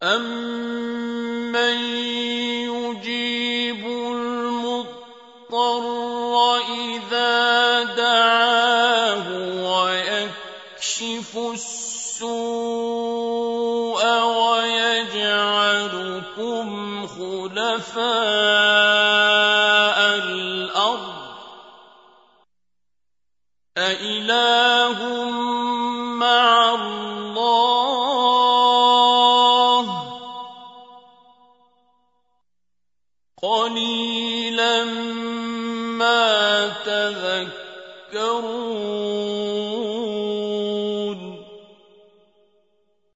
أَمَّن يُجِيبُ الْمُضْطَرَّ إِذَا دَعَاهُ وَيَكْشِفُ السُّوءَ وَيَجْعَلُكُمْ خُلَفَاءَ الْأَرْضِ ۗ أَإِلَٰهٌ مَّعَ اللَّهِ ۚ قَلِيلًا مَّا تَذَكَّرُونَ